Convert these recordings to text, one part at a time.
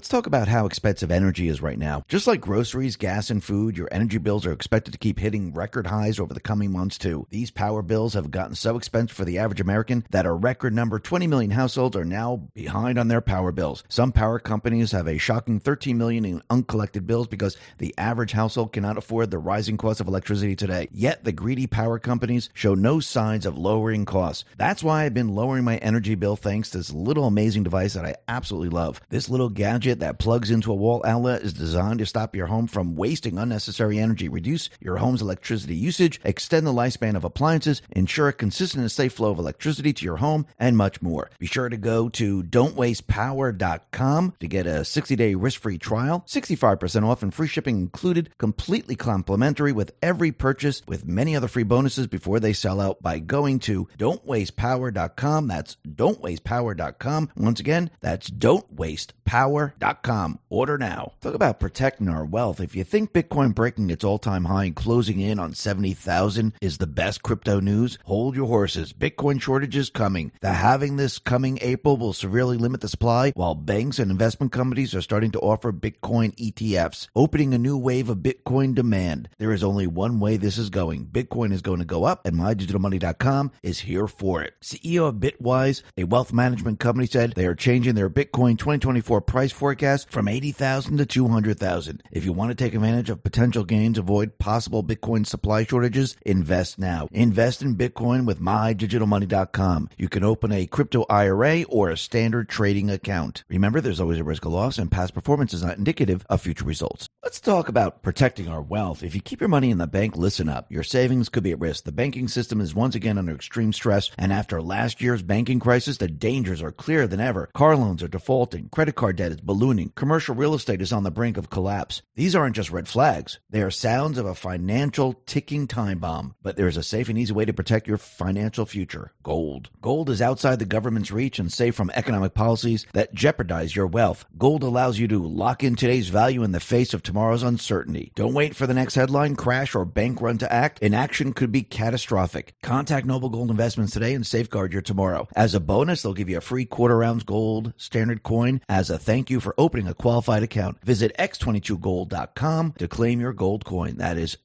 Let's talk about how expensive energy is right now. Just like groceries, gas, and food, your energy bills are expected to keep hitting record highs over the coming months, too. These power bills have gotten so expensive for the average American that a record number 20 million households are now behind on their power bills. Some power companies have a shocking 13 million in uncollected bills because the average household cannot afford the rising cost of electricity today. Yet the greedy power companies show no signs of lowering costs. That's why I've been lowering my energy bill thanks to this little amazing device that I absolutely love. This little gadget that plugs into a wall outlet is designed to stop your home from wasting unnecessary energy, reduce your home's electricity usage, extend the lifespan of appliances, ensure a consistent and safe flow of electricity to your home, and much more. Be sure to go to don'twastepower.com to get a 60-day risk-free trial, 65% off and free shipping included, completely complimentary with every purchase, with many other free bonuses before they sell out by going to don'twastepower.com. That's don'twastepower.com. Once again, that's don'twastepower.com. Order now. Talk about protecting our wealth. If you think Bitcoin breaking its all-time high and closing in on 70,000 is the best crypto news, hold your horses. Bitcoin shortage is coming. The halving this coming April will severely limit the supply, while banks and investment companies are starting to offer Bitcoin ETFs, opening a new wave of Bitcoin demand. There is only one way this is going. Bitcoin is going to go up, and MyDigitalMoney.com is here for it. CEO of Bitwise, a wealth management company, said they are changing their Bitcoin 2024 price forecast from 80,000 to 200,000. If you want to take advantage of potential gains, avoid possible Bitcoin supply shortages, invest now. Invest in Bitcoin with MyDigitalMoney.com. You can open a crypto IRA or a standard trading account. Remember, there's always a risk of loss, and past performance is not indicative of future results. Let's talk about protecting our wealth. If you keep your money in the bank, listen up. Your savings could be at risk. The banking system is once again under extreme stress, and after last year's banking crisis, the dangers are clearer than ever. Car loans are defaulting. Credit card debt is ballooning. Commercial real estate is on the brink of collapse. These aren't just red flags. They are sounds of a financial ticking time bomb. But there is a safe and easy way to protect your financial future. Gold. Gold is outside the government's reach and safe from economic policies that jeopardize your wealth. Gold allows you to lock in today's value in the face of tomorrow's uncertainty. Don't wait for the next headline, crash, or bank run to act. Inaction could be catastrophic. Contact Noble Gold Investments today and safeguard your tomorrow. As a bonus, they'll give you a free quarter-ounce gold standard coin as a thank you for opening a qualified account. Visit x22gold.com to claim your gold coin. That is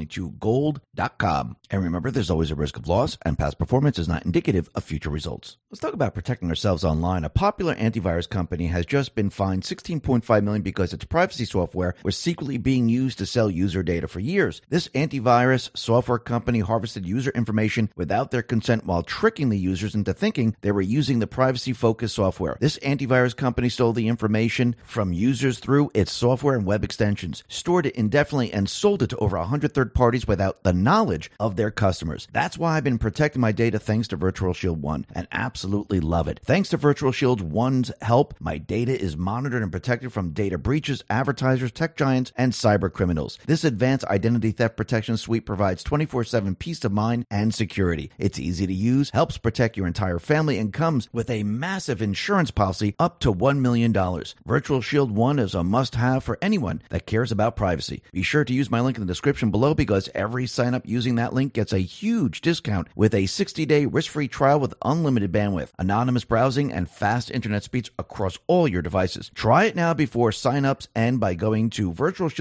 x22gold.com. And remember, there's always a risk of loss, and past performance is not indicative of future results. Let's talk about protecting ourselves online. A popular antivirus company has just been fined $16.5 million because its privacy software was secretly being used to sell user data for years. This antivirus software company harvested user information without their consent while tricking the users into thinking they were using the privacy-focused software. This antivirus company stole the information from users through its software and web extensions, stored it indefinitely, and sold it to over 100 third parties without the knowledge of their customers. That's why I've been protecting my data thanks to Virtual Shield 1 and absolutely love it. Thanks to Virtual Shield 1's help, my data is monitored and protected from data breaches, advertisers, tech giants, and cyber criminals. This advanced identity theft protection suite provides 24/7 peace of mind and security. It's easy to use, helps protect your entire family, and comes with a massive insurance policy up to $1 million. Virtual Shield 1 is a must-have for anyone that cares about privacy. Be sure to use my link in the description below because every sign-up using that link gets a huge discount with a 60-day risk-free trial with unlimited bandwidth, anonymous browsing, and fast internet speeds across all your devices. Try it now before sign-ups end by going to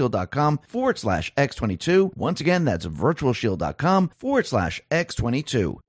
virtualshield.com/x22. Once again, that's virtualshield.com/x22.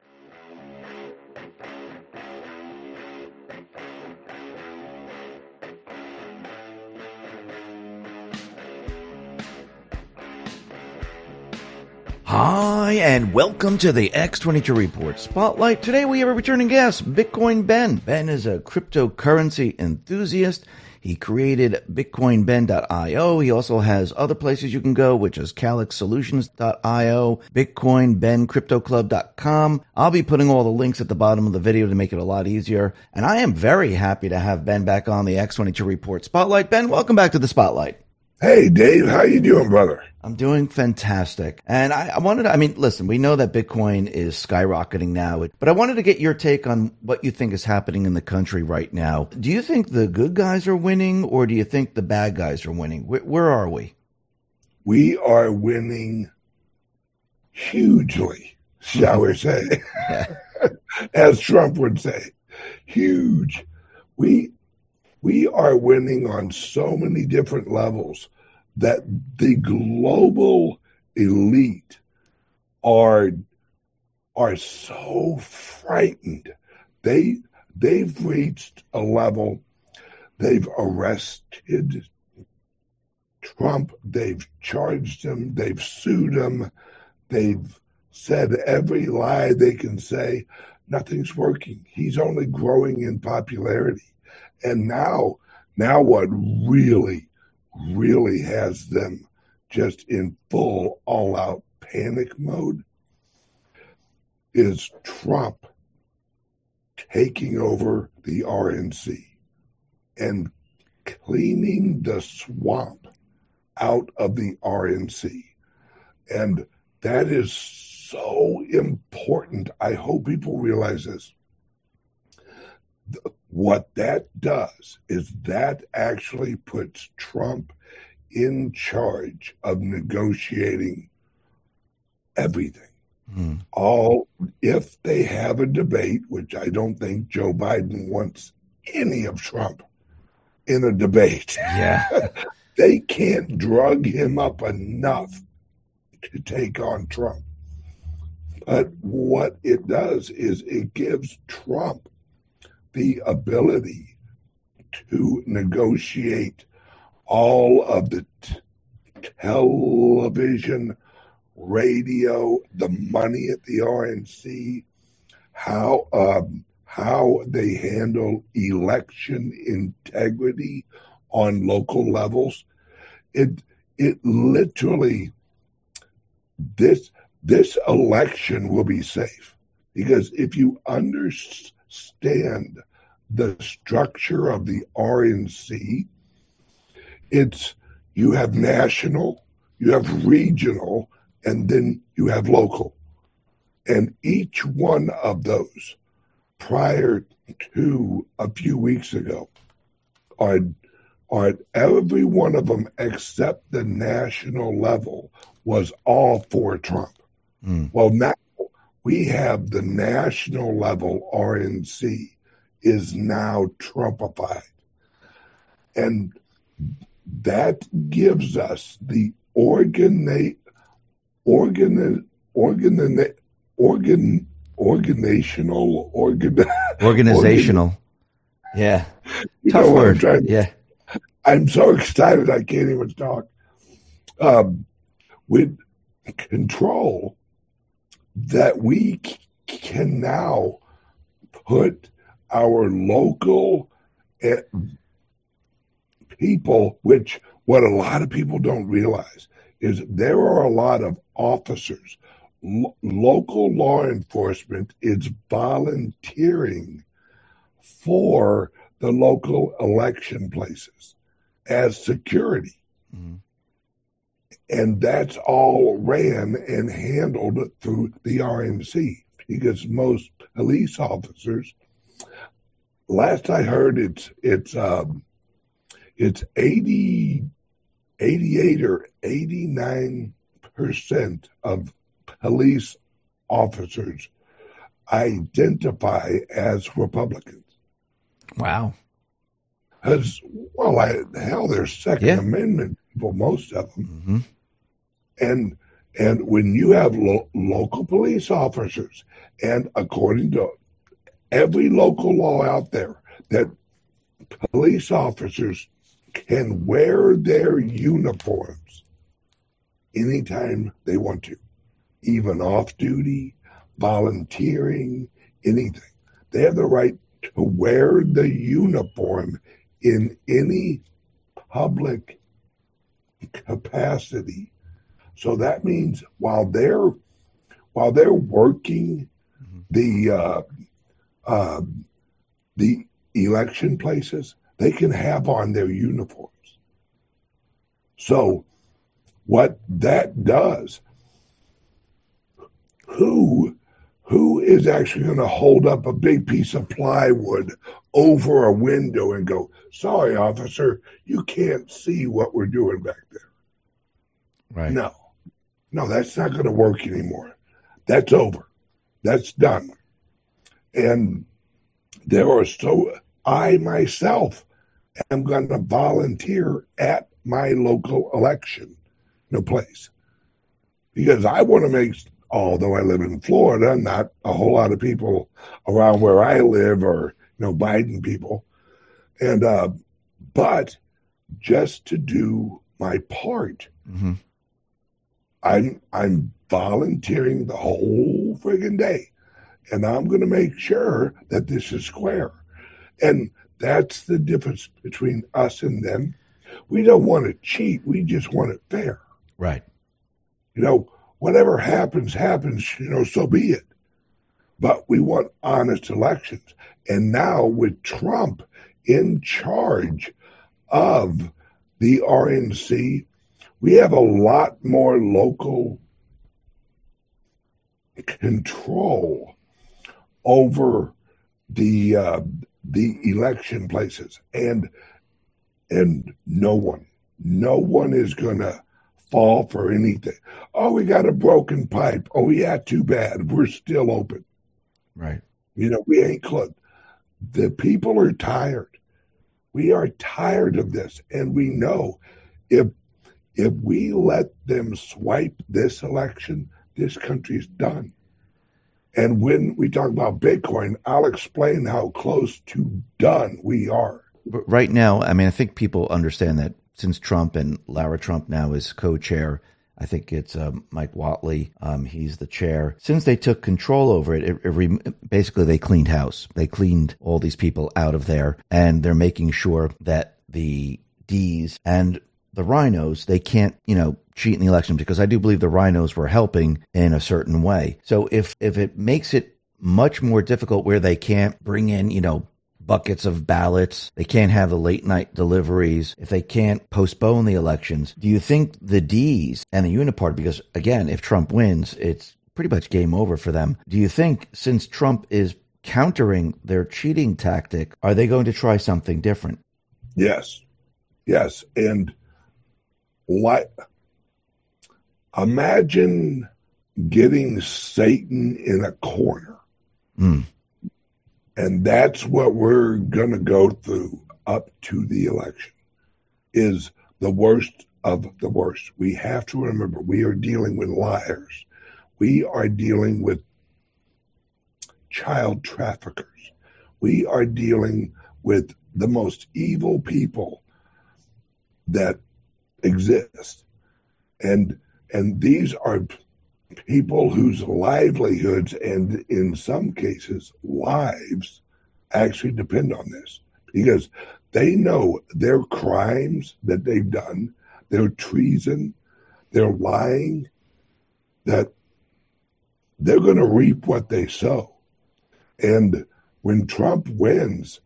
Hi, and welcome to the X22 Report Spotlight. Today we have a returning guest, Bitcoin Ben. Ben is a cryptocurrency enthusiast. He created BitcoinBen.io. He also has other places you can go, which is CalyxSolutions.io, BitcoinBenCryptoClub.com. I'll be putting all the links at the bottom of the video to make it a lot easier. And I am very happy to have Ben back on the X22 Report Spotlight. Ben, welcome back to the Spotlight. Hey, Dave, how you doing, brother? I'm doing fantastic. And I wanted to, listen, we know that Bitcoin is skyrocketing now, but I wanted to get your take on what you think is happening in the country right now. Do you think the good guys are winning, or do you think the bad guys are winning? Where are we? We are winning hugely, shall we say, as Trump would say, huge. We are winning on so many different levels that the global elite are so frightened. They've reached a level. They've arrested Trump. They've charged him. They've sued him. They've said every lie they can say. Nothing's working. He's only growing in popularity. And now what really, really has them just in full all-out panic mode is Trump taking over the RNC and cleaning the swamp out of the RNC. And that is so important. I hope people realize this. What that does is that actually puts Trump in charge of negotiating everything. All, if they have a debate, which I don't think Joe Biden wants any of Trump in a debate. Yeah. They can't drug him up enough to take on Trump. But what it does is it gives Trump the ability to negotiate all of the television, radio, the money at the RNC, how they handle election integrity on local levels. It literally, this election will be safe, because if you understand the structure of the RNC, it's, you have national, you have regional, and then you have local. And each one of those, prior to a few weeks ago, are every one of them except the national level was all for Trump. Well, now we have the national level RNC is now Trumpified. And that gives us the organizational, yeah, tough word. Yeah, I'm so excited I can't even talk. With control that we can now put our local people, which what a lot of people don't realize is there are a lot of officers. Local law enforcement is volunteering for the local election places as security. And that's all ran and handled through the RNC, because most police officers, last I heard, it's 88 or 89% of police officers identify as Republicans. Wow. Because, well, they're Second Amendment people, most of them. And when you have local police officers, and according to every local law out there, that police officers can wear their uniforms anytime they want to, even off duty, volunteering, anything. They have the right to wear the uniform in any public capacity. So that means while they're working the election places, they can have on their uniforms. So what that does, who is actually going to hold up a big piece of plywood over a window and go, "Sorry, officer, you can't see what we're doing back there"? Right. No, that's not going to work anymore. That's over. That's done. And I myself am going to volunteer at my local election, place. Because I want to make, although I live in Florida, not a whole lot of people around where I live are, Biden people. And, but just to do my part, mm-hmm. I'm volunteering the whole friggin' day. And I'm going to make sure that this is square. And that's the difference between us and them. We don't want to cheat. We just want it fair. Right. Whatever happens, so be it. But we want honest elections. And now with Trump in charge of the RNC, we have a lot more local control over the election places, and no one is gonna fall for anything. Oh, we got a broken pipe. Oh yeah, too bad. We're still open. Right. We ain't closed. The people are tired. We are tired of this, and we know if we let them swipe this election, this country's done. And when we talk about Bitcoin, I'll explain how close to done we are. But right now, I think people understand that since Trump and Lara Trump now is co-chair, I think it's Mike Whatley. He's the chair. Since they took control over it, basically they cleaned house. They cleaned all these people out of there, and they're making sure that the D's and the rhinos, they can't, cheat in the election, because I do believe the rhinos were helping in a certain way. So if it makes it much more difficult where they can't bring in, buckets of ballots, they can't have the late night deliveries, if they can't postpone the elections, do you think the D's and the Uniparty, because again, if Trump wins, it's pretty much game over for them. Do you think, since Trump is countering their cheating tactic, are they going to try something different? Yes. And imagine getting Satan in a corner. And that's what we're going to go through up to the election, is the worst of the worst. We have to remember, we are dealing with liars. We are dealing with child traffickers. We are dealing with the most evil people that exist. And these are people whose livelihoods, and in some cases lives, actually depend on this, because they know their crimes that they've done, their treason, their lying, that they're going to reap what they sow. And when Trump wins,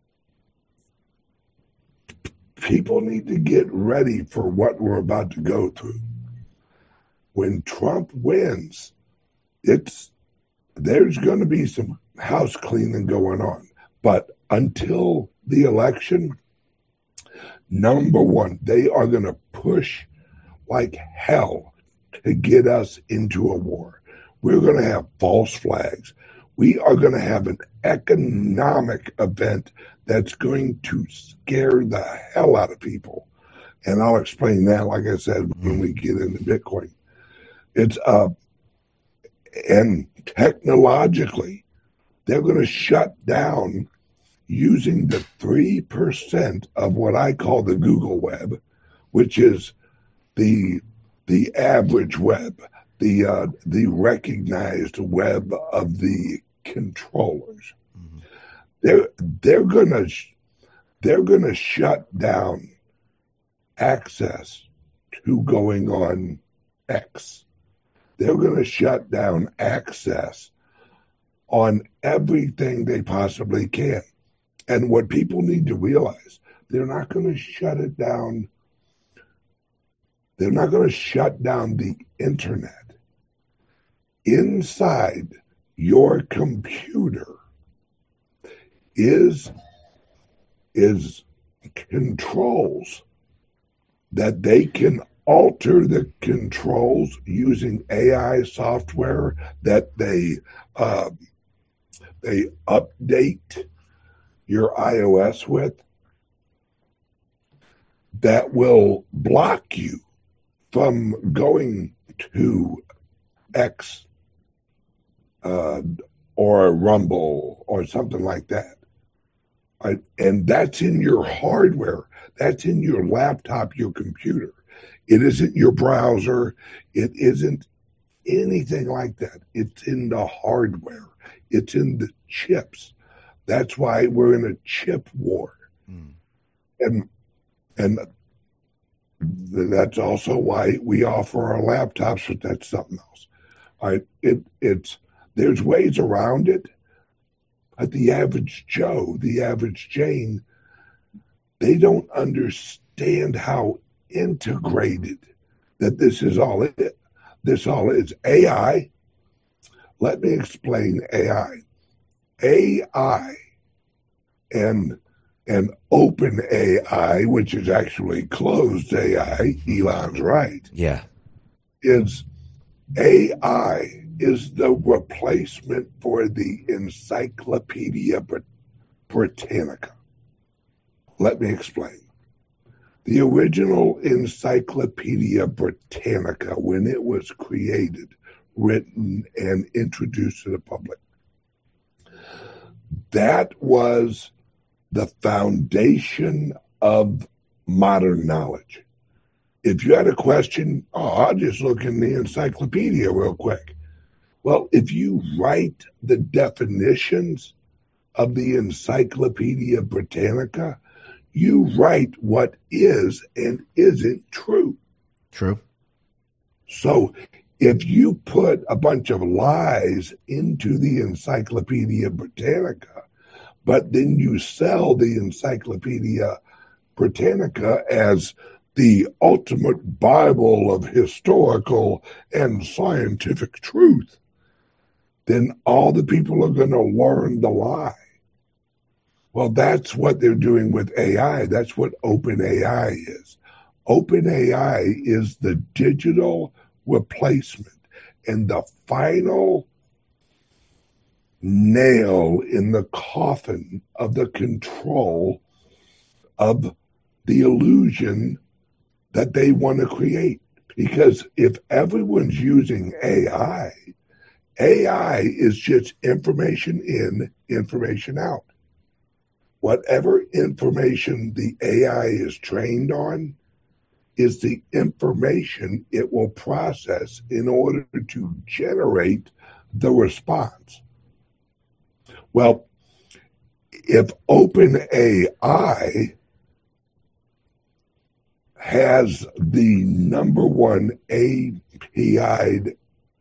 people need to get ready for what we're about to go through. When Trump wins, there's going to be some house cleaning going on. But until the election, number one, they are going to push like hell to get us into a war. We're going to have false flags. We are going to have an economic event that's going to scare the hell out of people. And I'll explain that, like I said, when we get into Bitcoin. It's and technologically, they're going to shut down using the 3% of what I call the Google web, which is the average web, the recognized web of the controllers. They're going to shut down access to going on X. They're going to shut down access on everything they possibly can. And what people need to realize, they're not going to shut it down. They're not going to shut down the internet. Inside your computer is controls that they can alter the controls using AI software that they update your iOS with. that will block you from going to X or Rumble or something like that. Right? And that's in your hardware. That's in your laptop, your computer. It isn't your browser. It isn't anything like that. It's in the hardware. It's in the chips. That's why we're in a chip war. And that's also why we offer our laptops, but that's something else. Right? There's ways around it, but the average Joe, the average Jane, they don't understand how integrated that this is all it. This all is AI. Let me explain AI. AI and open AI, which is actually closed AI, Elon's right. Yeah. Is AI is the replacement for the Encyclopedia Britannica. Let me explain. The original Encyclopedia Britannica, when it was created, written, and introduced to the public, that was the foundation of modern knowledge. If you had a question, I'll just look in the encyclopedia real quick. Well, if you write the definitions of the Encyclopedia Britannica, you write what is and isn't true. True. So if you put a bunch of lies into the Encyclopedia Britannica, but then you sell the Encyclopedia Britannica as the ultimate Bible of historical and scientific truth, then all the people are going to learn the lie. Well, that's what they're doing with AI. That's what OpenAI is. OpenAI is the digital replacement and the final nail in the coffin of the control of the illusion that they want to create. Because if everyone's using AI, AI is just information in, information out. Whatever information the AI is trained on is the information it will process in order to generate the response. Well, if OpenAI has the number one API'd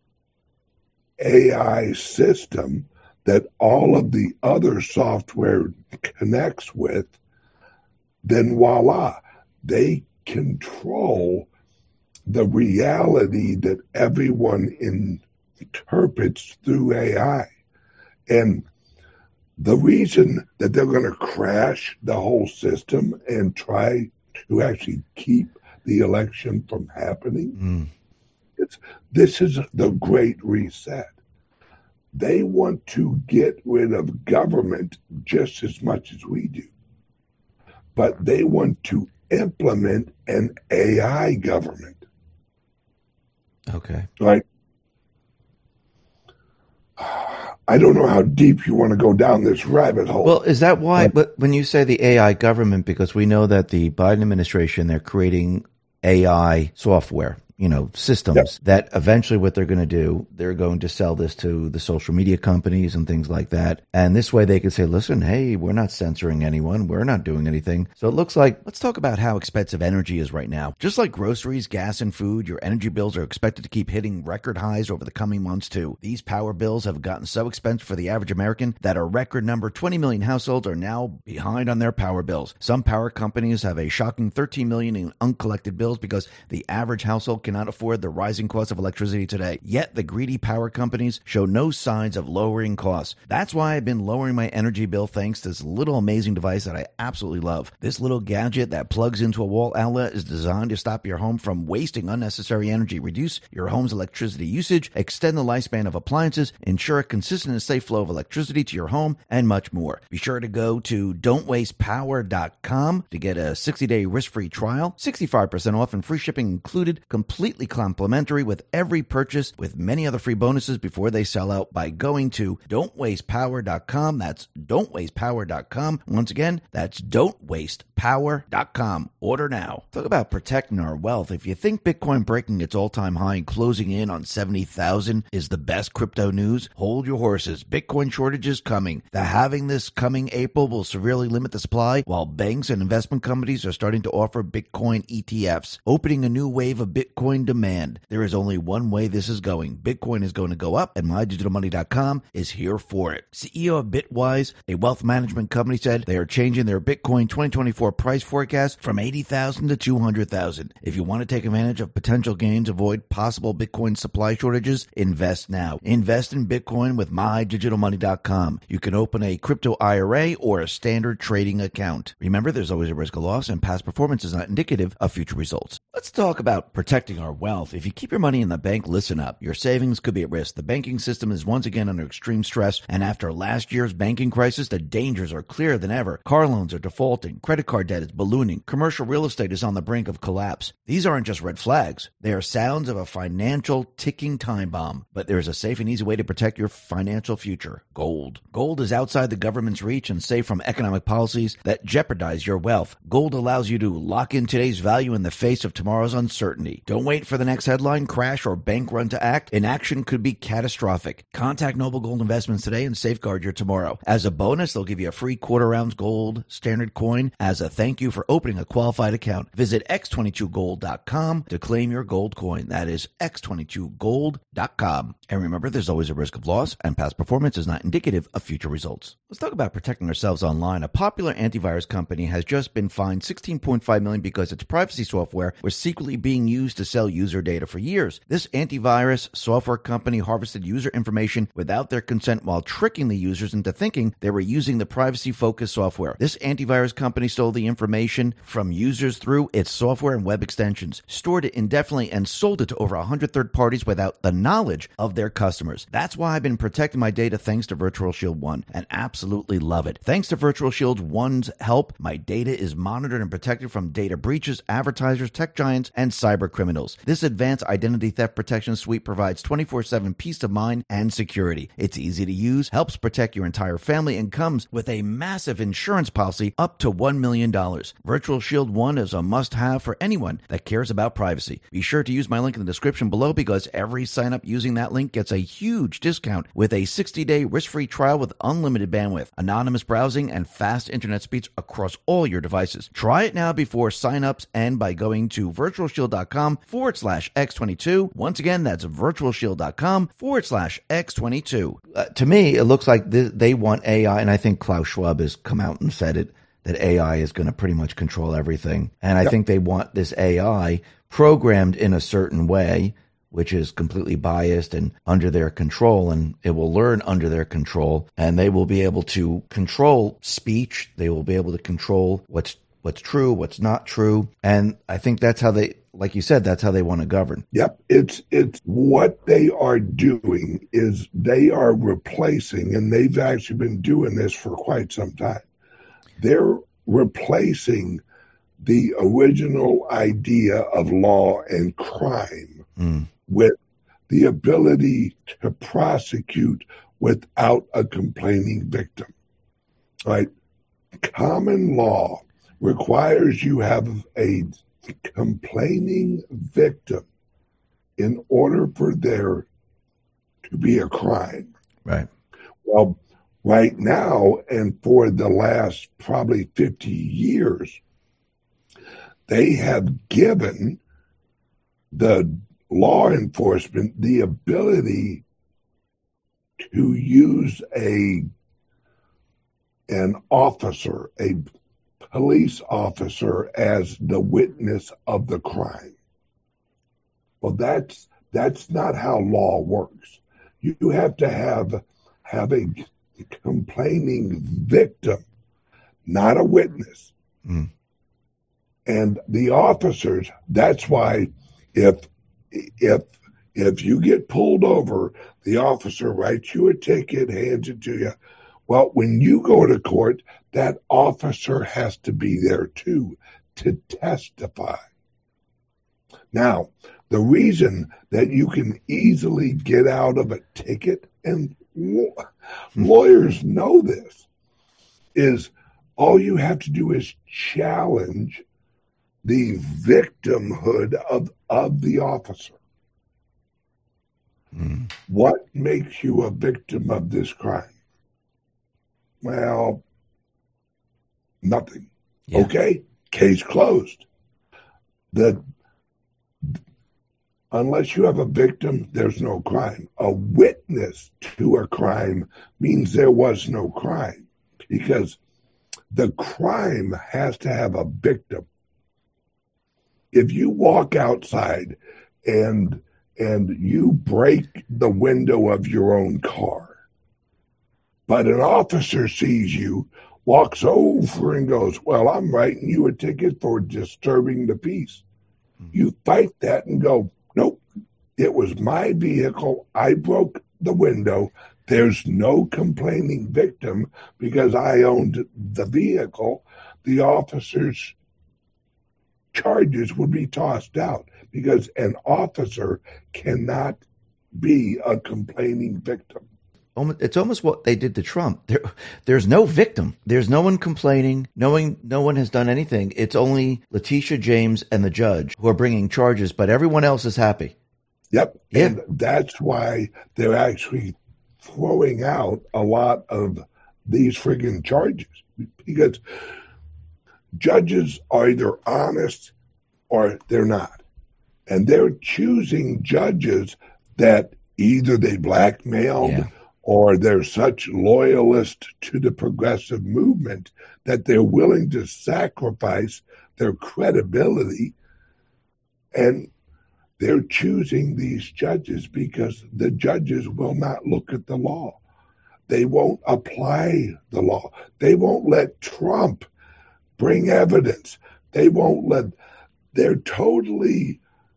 AI system that all of the other software connects with, then voila, they control the reality that everyone interprets through AI. And the reason that they're going to crash the whole system and try to actually keep the election from happening, this is the Great Reset. They want to get rid of government just as much as we do, but they want to implement an AI government. Okay. Right? I don't know how deep you want to go down this rabbit hole. Well, is that why, but when you say the AI government, because we know that the Biden administration, they're creating AI software, systems that eventually what they're going to do, they're going to sell this to the social media companies and things like that. And this way they can say, listen, hey, we're not censoring anyone. We're not doing anything. So it looks like, let's talk about how expensive energy is right now. Just like groceries, gas, and food, your energy bills are expected to keep hitting record highs over the coming months too. These power bills have gotten so expensive for the average American that a record number 20 million households are now behind on their power bills. Some power companies have a shocking 13 million in uncollected bills because the average household cannot afford the rising cost of electricity today. Yet the greedy power companies show no signs of lowering costs. That's why I've been lowering my energy bill thanks to this little amazing device that I absolutely love. This little gadget that plugs into a wall outlet is designed to stop your home from wasting unnecessary energy, reduce your home's electricity usage, extend the lifespan of appliances, ensure a consistent and safe flow of electricity to your home, and much more. Be sure to go to don'twastepower.com to get a 60-day risk-free trial, 65% off and free shipping included, completely complimentary with every purchase, with many other free bonuses before they sell out by going to don'twastepower.com. That's don'twastepower.com. Once again, that's don'twastepower.com. Order now. Talk about protecting our wealth. If you think Bitcoin breaking its all-time high and closing in on 70,000 is the best crypto news, hold your horses. Bitcoin shortage is coming. The halving this coming April will severely limit the supply, while banks and investment companies are starting to offer Bitcoin ETFs, opening a new wave of Bitcoin demand. There is only one way this is going. Bitcoin is going to go up, and MyDigitalMoney.com is here for it. CEO of Bitwise, a wealth management company, said they are changing their Bitcoin 2024 price forecast from 80,000 to 200,000. If you want to take advantage of potential gains, avoid possible Bitcoin supply shortages, invest now. Invest in Bitcoin with MyDigitalMoney.com. You can open a crypto IRA or a standard trading account. Remember, there's always a risk of loss, and past performance is not indicative of future results. Let's talk about protecting our wealth. If you keep your money in the bank, listen up. Your savings could be at risk. The banking system is once again under extreme stress, and after last year's banking crisis, the dangers are clearer than ever. Car loans are defaulting, credit card debt is ballooning, commercial real estate is on the brink of collapse. These aren't just red flags. They are sounds of a financial ticking time bomb. But there is a safe and easy way to protect your financial future: gold. Gold is outside the government's reach and safe from economic policies that jeopardize your wealth. Gold allows you to lock in today's value in the face of tomorrow's uncertainty. Don't wait for the next headline, crash, or bank run to act. Inaction could be catastrophic. Contact Noble Gold Investments today and safeguard your tomorrow. As a bonus, they'll give you a free quarter-ounce gold standard coin as a thank you for opening a qualified account. Visit x22gold.com to claim your gold coin. That is x22gold.com. And remember, there's always a risk of loss, and past performance is not indicative of future results. Let's talk about protecting ourselves online. A popular antivirus company has just been fined $16.5 million because its privacy software was secretly being used to sell user data for years. This antivirus software company harvested user information without their consent while tricking the users into thinking they were using the privacy-focused software. This antivirus company stole the information from users through its software and web extensions, stored it indefinitely, and sold it to over 100 third parties without the knowledge of their customers. That's why I've been protecting my data thanks to Virtual Shield 1, and absolutely love it. Thanks to Virtual Shield 1's help, my data is monitored and protected from data breaches, advertisers, tech giants, and cyber criminals. This advanced identity theft protection suite provides 24/7 peace of mind and security. It's easy to use, helps protect your entire family, and comes with a massive insurance policy up to $1 million. Virtual Shield 1 is a must-have for anyone that cares about privacy. Be sure to use my link in the description below, because every sign up using that link gets a huge discount with a 60-day risk-free trial with unlimited bandwidth, anonymous browsing, and fast internet speeds across all your devices. Try it now before sign-ups end by going to virtualshield.com/x22. Once again, that's virtualshield.com/x22. To me, it looks like they want AI, and I think Klaus Schwab has come out and said it, that AI is going to pretty much control everything. And I think they want this AI programmed in a certain way, which is completely biased and under their control, and it will learn under their control, and they will be able to control speech. They will be able to control what's true, what's not true. And I think that's how they, like you said, that's how they want to govern. Yep. It's what they are doing is they are replacing, and they've actually been doing this for quite some time. They're replacing the original idea of law and crime with the ability to prosecute without a complaining victim. Right? Common law requires you have a complaining victim in order for there to be a crime. Right. Well, right now, and for the last probably 50 years, they have given the law enforcement the ability to use an officer, a police officer, as the witness of the crime. Well, that's not how law works. You have to have a complaining victim, not a witness. Mm. And the officers, that's why if you get pulled over, the officer writes you a ticket, hands it to you. Well, when you go to court, that officer has to be there too to testify. Now, the reason that you can easily get out of a ticket, and lawyers know this, is all you have to do is challenge the victimhood of the officer. Mm. What makes you a victim of this crime? Well, nothing. Yeah. Okay, case closed. Unless you have a victim, there's no crime. A witness to a crime means there was no crime, because the crime has to have a victim. If you walk outside and you break the window of your own car, but an officer sees you, walks over and goes, well, I'm writing you a ticket for disturbing the peace. You fight that and go, nope, it was my vehicle. I broke the window. There's no complaining victim because I owned the vehicle. The officer's charges would be tossed out because an officer cannot be a complaining victim. It's almost what they did to Trump. There's no victim. There's no one complaining. No one has done anything. It's only Letitia James and the judge who are bringing charges, but everyone else is happy. Yep. Yeah. And that's why they're actually throwing out a lot of these friggin' charges, because judges are either honest or they're not. And they're choosing judges that either they blackmailed or they're such loyalists to the progressive movement that they're willing to sacrifice their credibility. And they're choosing these judges because the judges will not look at the law. They won't apply the law. They won't let Trump bring evidence. They're totally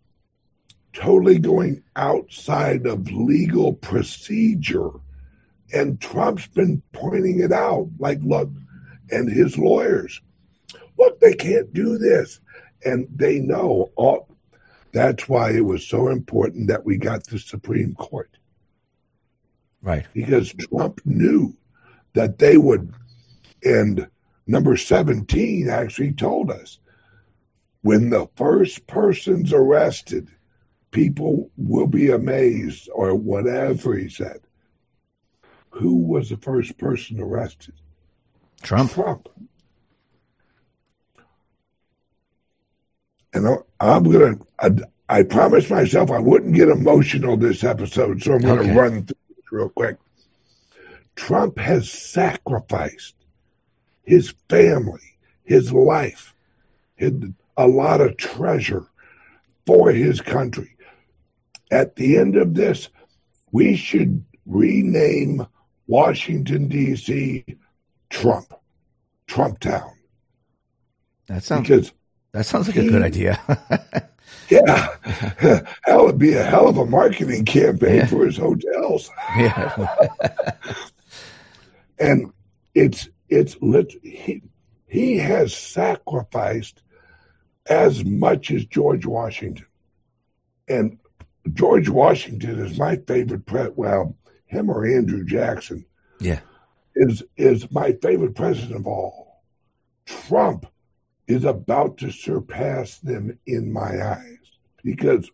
going outside of legal procedure. And Trump's been pointing it out, like, look, and his lawyers, look, they can't do this. And they know. That's why it was so important that we got the Supreme Court. Right. Because Trump knew that they would, and number 17 actually told us, when the first person's arrested, people will be amazed, or whatever he said. Who was the first person arrested? Trump. And I promised myself I wouldn't get emotional this episode, so I'm going to run through this real quick. Trump has sacrificed his family, his life, a lot of treasure for his country. At the end of this, we should rename Washington, D.C. Trump Town. That sounds like a good idea. Yeah. Hell, it'd be a hell of a marketing campaign for his hotels. Yeah. And he has sacrificed as much as George Washington. And George Washington is my favorite him or Andrew Jackson. Yeah. Is my favorite president of all. Trump is about to surpass them in my eyes because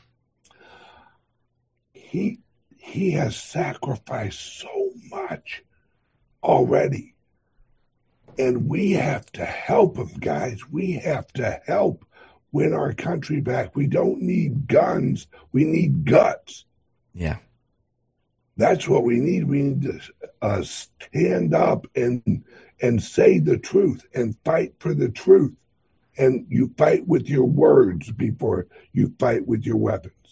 he has sacrificed so much already. And we have to help him, guys. We have to help win our country back. We don't need guns. We need guts. Yeah. That's what we need. We need to stand up and say the truth and fight for the truth. And you fight with your words before you fight with your weapons.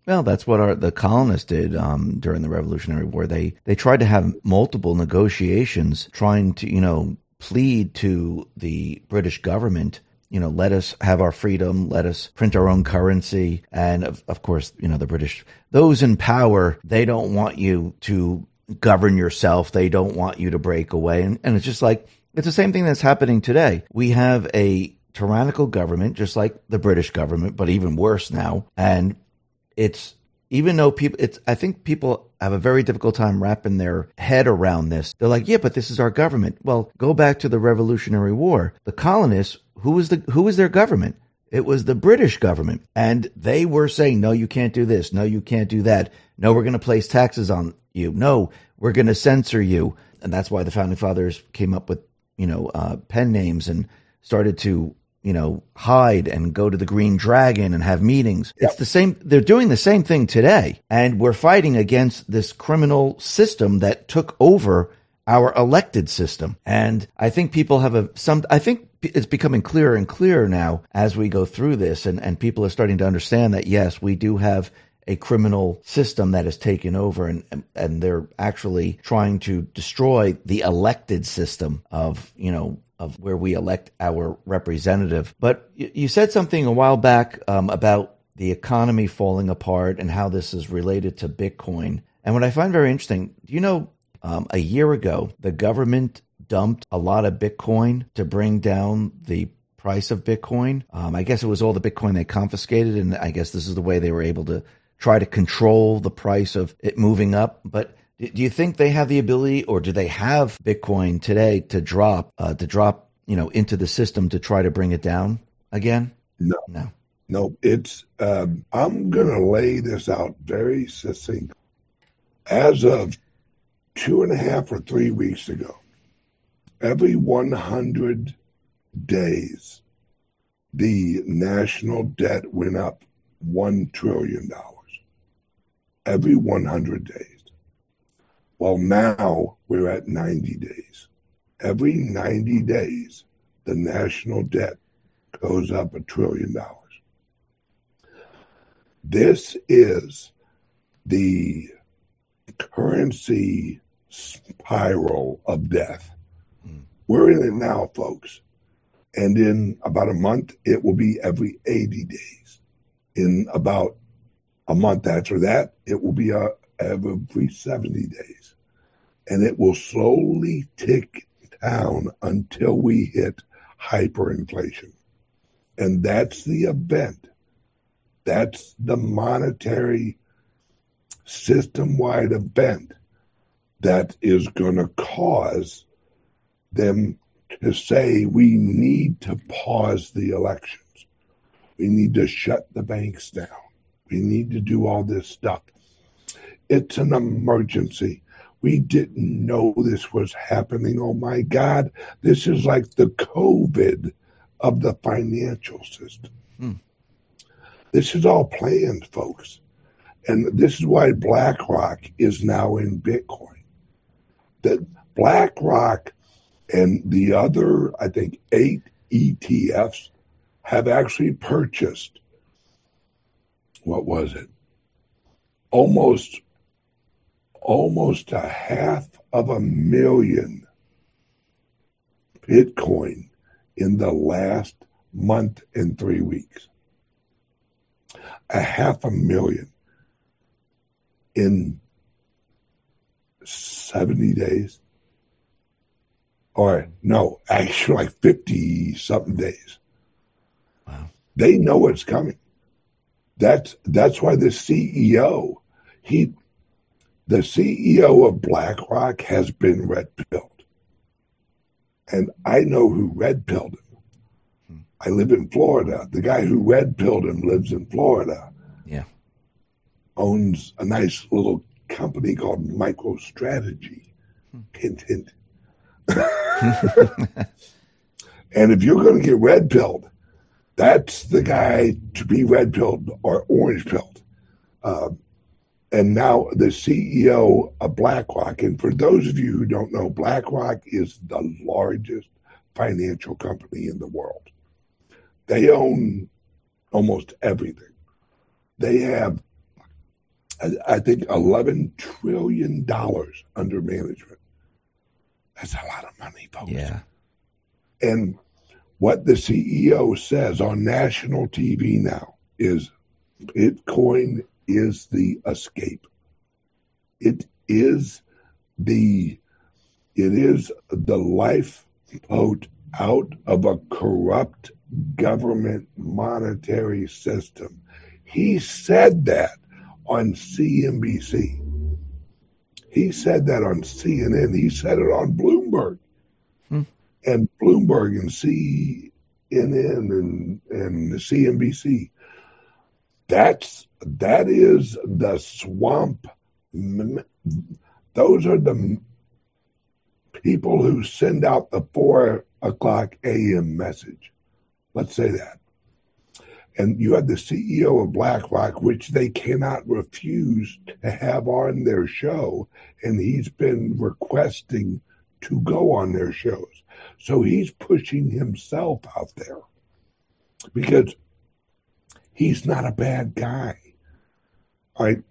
Well, that's what the colonists did during the Revolutionary War. They tried to have multiple negotiations, trying to, plead to the British government, let us have our freedom, let us print our own currency. And of course, the British, those in power, they don't want you to govern yourself. They don't want you to break away. And it's just like, it's the same thing that's happening today. We have a tyrannical government, just like the British government, but even worse now. And it's, even though I think people have a very difficult time wrapping their head around this. They're like, yeah, but this is our government. Well, go back to the Revolutionary War. The colonists, who was their government? It was the British government. And they were saying, no, you can't do this. No, you can't do that. No, we're going to place taxes on you. No, we're going to censor you. And that's why the Founding Fathers came up with, pen names and started to hide and go to the Green Dragon and have meetings. Yep. It's the same. They're doing the same thing today. And we're fighting against this criminal system that took over our elected system. And I think people have I think it's becoming clearer and clearer now as we go through this. And people are starting to understand that, yes, we do have a criminal system that has taken over, and they're actually trying to destroy the elected system of where we elect our representative. But you said something a while back about the economy falling apart and how this is related to Bitcoin. And what I find very interesting, a year ago, the government dumped a lot of Bitcoin to bring down the price of Bitcoin. I guess it was all the Bitcoin they confiscated, and I guess this is the way they were able to try to control the price of it moving up. But do you think they have the ability, or do they have Bitcoin today to drop, into the system to try to bring it down again? No. It's I'm going to lay this out very succinct. As of 2.5 or 3 weeks ago, every 100 days, the national debt went up $1 trillion. Every 100 days. Well, now we're at 90 days. Every 90 days, the national debt goes up $1 trillion. This is the currency spiral of death. We're in it now, folks. And in about a month, it will be every 80 days. In about a month after that, it will be every 70 days. And it will slowly tick down until we hit hyperinflation. And that's the event. That's the monetary system-wide event that is going to cause them to say we need to pause the elections. We need to shut the banks down. We need to do all this stuff. It's an emergency. We didn't know this was happening. Oh my God. This is like the COVID of the financial system. This is all planned, folks. And this is why BlackRock is now in Bitcoin. That BlackRock and the other, I think, 8 ETFs have actually purchased, what was it? Almost 500,000 Bitcoin in the last month and 3 weeks. 500,000 in 70 days. Or no, actually like 50 something days. Wow. They know it's coming. That's why the CEO of BlackRock has been red-pilled. And I know who red-pilled him. I live in Florida. The guy who red-pilled him lives in Florida. Yeah. Owns a nice little company called MicroStrategy. Hint, hint. And if you're going to get red-pilled, that's the guy to be red-pilled or orange-pilled. And now the CEO of BlackRock, and for those of you who don't know, BlackRock is the largest financial company in the world. They own almost everything. They have I think $11 trillion under management. That's a lot of money, folks. Yeah. And what the CEO says on national TV now is Bitcoin is the escape. It is the lifeboat out of a corrupt government monetary system. He said that on CNBC. He said that on CNN. He said it on Bloomberg. And Bloomberg and CNN and CNBC. That is the swamp. Those are the people who send out the 4:00 a.m. message. Let's say that. And you have the CEO of BlackRock, which they cannot refuse to have on their show. And he's been requesting to go on their shows. So he's pushing himself out there because he's not a bad guy. All right.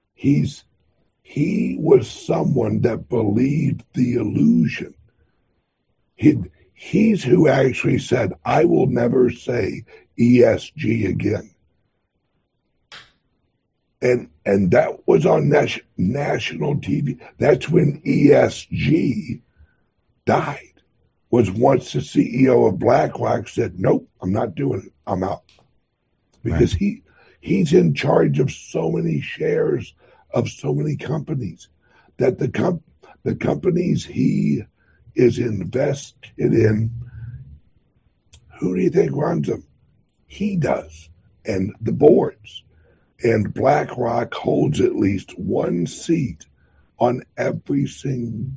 He was someone that believed the illusion. He's who actually said, I will never say ESG again. And that was on national TV. That's when ESG died. Was once the CEO of BlackRock said, nope, I'm not doing it. I'm out. Because he's in charge of so many shares of so many companies that the companies he is invested in, who do you think runs them? He does, and the boards. And BlackRock holds at least one seat on every single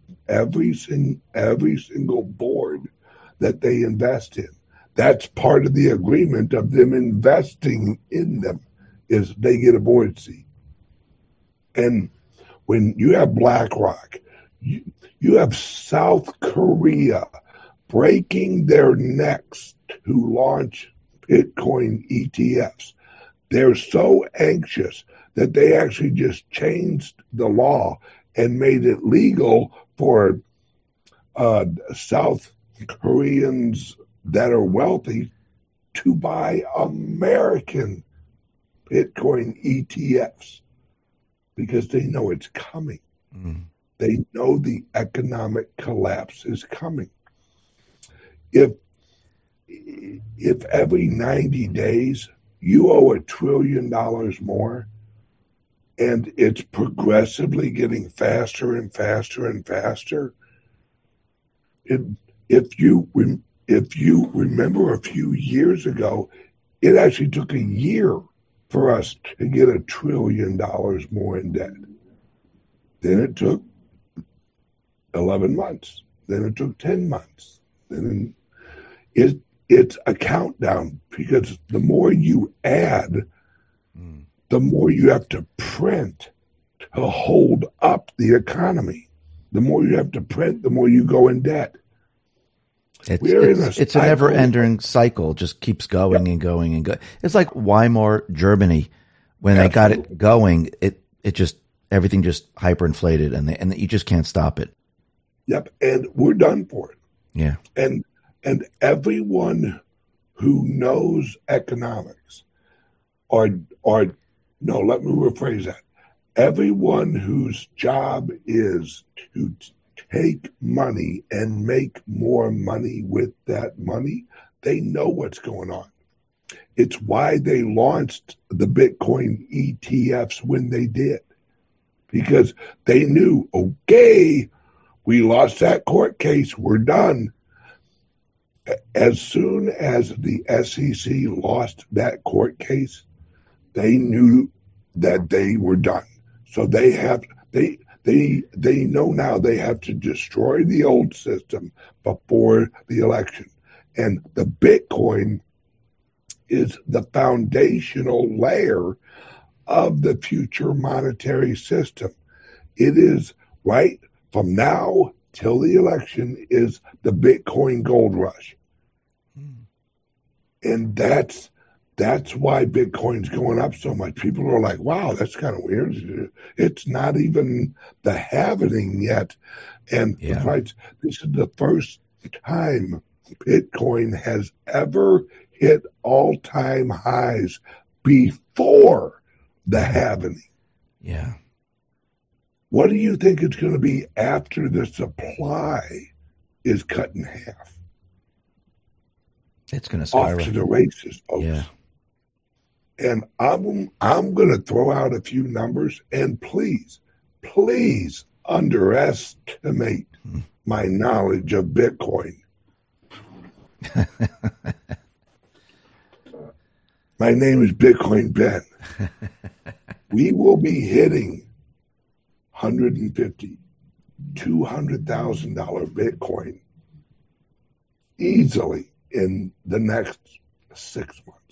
board that they invest in. That's part of the agreement of them investing in them, is they get a board seat. And when you have BlackRock, you have South Korea breaking their necks to launch Bitcoin ETFs. They're so anxious that they actually just changed the law and made it legal for South Koreans that are wealthy to buy American Bitcoin ETFs because they know it's coming. They know the economic collapse is coming. If every 90 days you owe $1 trillion more, and it's progressively getting faster and faster and faster, if you remember a few years ago, it actually took a year for us to get $1 trillion more in debt. Then it took 11 months. Then it took 10 months. Then it's a countdown, because the more you add, the more you have to print to hold up the economy. The more you have to print, the more you go in debt. It's a never-ending cycle. Just keeps going and going and going. It's like Weimar Germany, when they got it going, it just everything just hyperinflated, and you just can't stop it. Yep, and we're done for it. Yeah, and everyone who knows economics, or no, let me rephrase that. Everyone whose job is to take money and make more money with that money, they know what's going on. It's why they launched the Bitcoin ETFs when they did, because they knew, okay, we lost that court case, we're done. As soon as the SEC lost that court case, they knew that they were done. So they know now they have to destroy the old system before the election. And the Bitcoin is the foundational layer of the future monetary system. It is right from now till the election is the Bitcoin gold rush. And that's That's why Bitcoin's going up so much. People are like, wow, that's kind of weird. It's not even the halvening yet. And the price, this is the first time Bitcoin has ever hit all-time highs before the halvening. Yeah. What do you think it's going to be after the supply is cut in half? It's going to spiral. Off to the races, folks. Yeah. And I'm going to throw out a few numbers, and please underestimate my knowledge of Bitcoin. My name is Bitcoin Ben. We will be hitting $150,000, $200,000 Bitcoin easily in the next 6 months.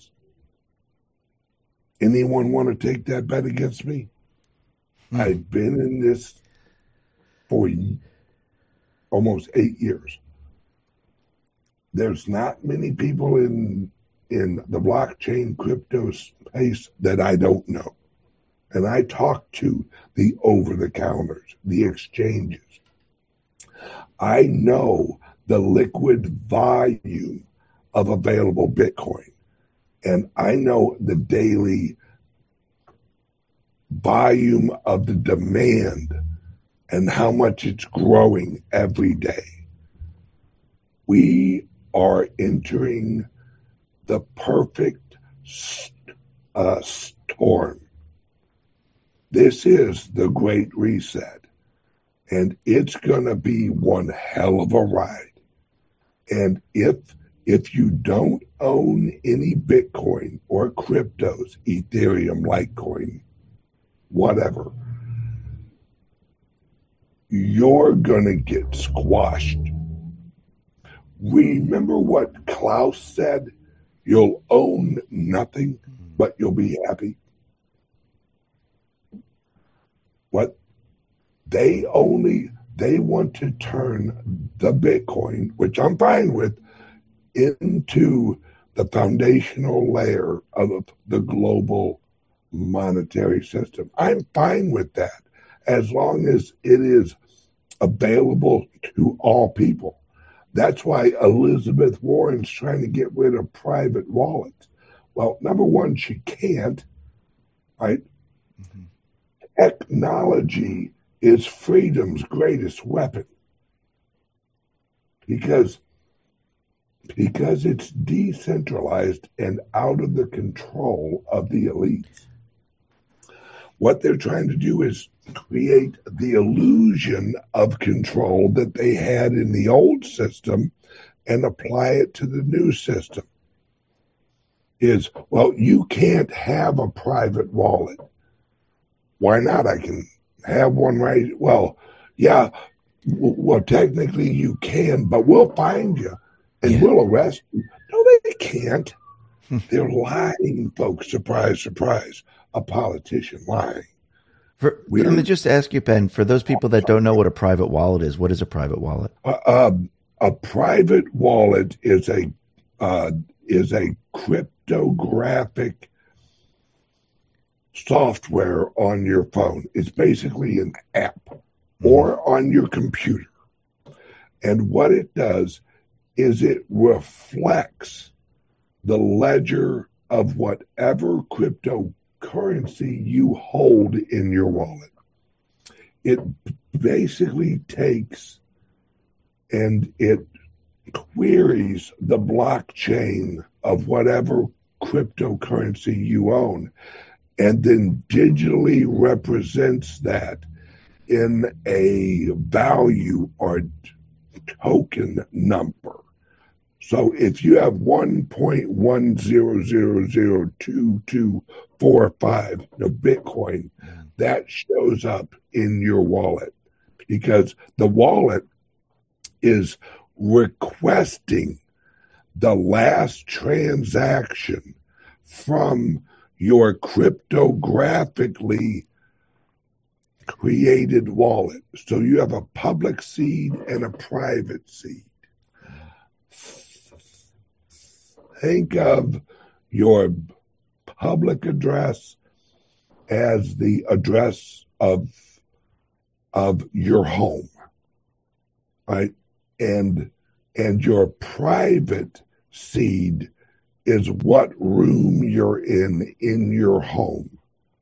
Anyone want to take that bet against me? I've been in this for almost 8 years. There's not many people in the blockchain crypto space that I don't know. And I talk to the over-the-counters, the exchanges. I know the liquid volume of available Bitcoin. And I know the daily volume of the demand and how much it's growing every day. We are entering the perfect storm. This is the Great Reset, and it's going to be one hell of a ride. And if you don't own any Bitcoin or cryptos, Ethereum, Litecoin, whatever, you're going to get squashed. Remember what Klaus said? You'll own nothing, but you'll be happy. What they want to turn the Bitcoin, which I'm fine with, into the foundational layer of the global monetary system. I'm fine with that as long as it is available to all people. That's why Elizabeth Warren's trying to get rid of private wallets. Well, number one, she can't, right? Mm-hmm. Technology is freedom's greatest weapon because it's decentralized and out of the control of the elites. What they're trying to do is create the illusion of control that they had in the old system and apply it to the new system. Is, well, you can't have a private wallet. Why not? I can have one right. Well, yeah, well, technically you can, but we'll find you. And we'll arrest you. No, they can't. They're lying, folks. Surprise, surprise. A politician lying. Let me just ask you, Ben, for those people that don't know what a private wallet is, what is a private wallet? A private wallet is a cryptographic software on your phone. It's basically an app or on your computer. And what it does is it reflects the ledger of whatever cryptocurrency you hold in your wallet. It basically takes and it queries the blockchain of whatever cryptocurrency you own and then digitally represents that in a value or token number. So if you have 1.100002245 Bitcoin, that shows up in your wallet because the wallet is requesting the last transaction from your cryptographically created wallet. So you have a public seed and a private seed. Think of your public address as the address of your home, right? And your private seed is what room you're in your home.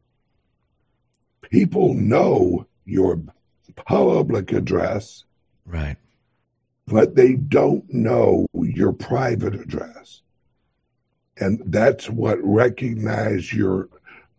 People know your public address, right? But they don't know your private address. And that's what recognizes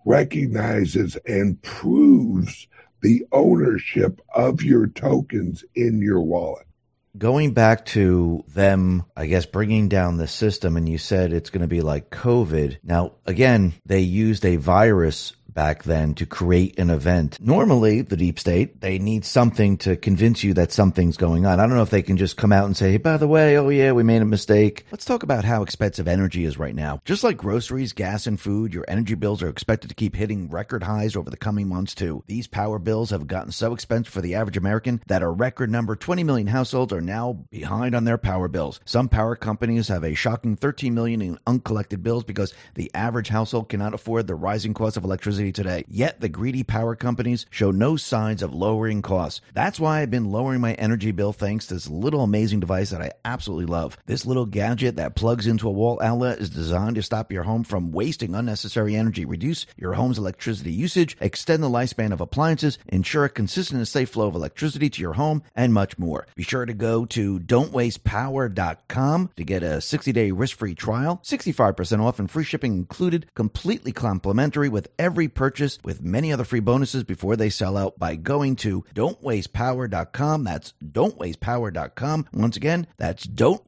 and proves the ownership of your tokens in your wallet. Going back to them, I guess, bringing down the system, and you said it's going to be like COVID. Now, again, they used a virus back then to create an event. Normally, the deep state, they need something to convince you that something's going on. I don't know if they can just come out and say, hey, by the way, oh yeah, we made a mistake. Let's talk about how expensive energy is right now. Just like groceries, gas, and food, your energy bills are expected to keep hitting record highs over the coming months too. These power bills have gotten so expensive for the average American that a record number 20 million households are now behind on their power bills. Some power companies have a shocking 13 million in uncollected bills because the average household cannot afford the rising cost of electricity today. Yet the greedy power companies show no signs of lowering costs. That's why I've been lowering my energy bill thanks to this little amazing device that I absolutely love. This little gadget that plugs into a wall outlet is designed to stop your home from wasting unnecessary energy, reduce your home's electricity usage, extend the lifespan of appliances, ensure a consistent and safe flow of electricity to your home, and much more. Be sure to go to don'twastepower.com to get a 60-day risk-free trial, 65% off and free shipping included, completely complimentary with every purchase, with many other free bonuses before they sell out by going to don'twastepower.com. That's don'twastepower.com. Once again, that's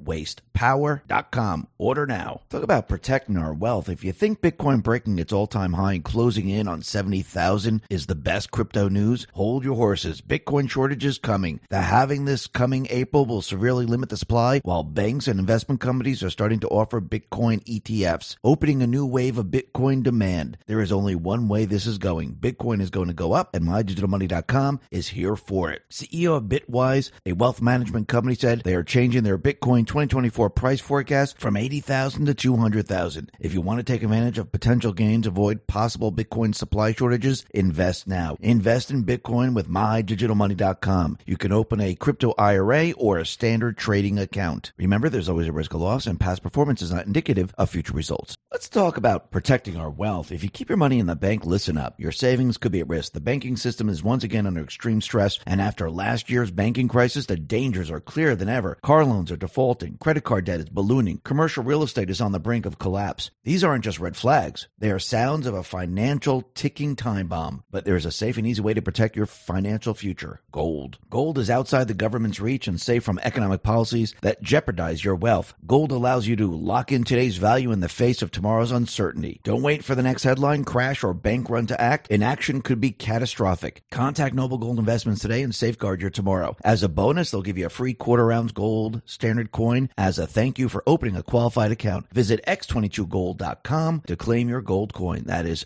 don'twastepower.com. Order now. Talk about protecting our wealth. If you think Bitcoin breaking its all-time high and closing in on 70,000 is the best crypto news, hold your horses. Bitcoin shortage is coming. The halving this coming April will severely limit the supply, while banks and investment companies are starting to offer Bitcoin ETFs, opening a new wave of Bitcoin demand. There is only one way this is going. Bitcoin is going to go up, and MyDigitalMoney.com is here for it. CEO of Bitwise, a wealth management company, said they are changing their Bitcoin 2024 price forecast from 80,000 to 200,000. If you want to take advantage of potential gains, avoid possible Bitcoin supply shortages, invest now. Invest in Bitcoin with MyDigitalMoney.com. You can open a crypto IRA or a standard trading account. Remember, there's always a risk of loss, and past performance is not indicative of future results. Let's talk about protecting our wealth. If you keep your money in the bank, listen up. Your savings could be at risk. The banking system is once again under extreme stress, and after last year's banking crisis, the dangers are clearer than ever. Car loans are defaulting, credit card debt is ballooning, commercial real estate is on the brink of collapse. These aren't just red flags. They are sounds of a financial ticking time bomb. But there is a safe and easy way to protect your financial future: gold. Gold is outside the government's reach and safe from economic policies that jeopardize your wealth. Gold allows you to lock in today's value in the face of tomorrow's uncertainty. Don't wait for the next headline, crash, or bank run to act. Inaction could be catastrophic. Contact Noble Gold Investments today and safeguard your tomorrow. As a bonus, they'll give you a free quarter-ounce gold standard coin as a thank you for opening a qualified account. Visit x22gold.com to claim your gold coin. That is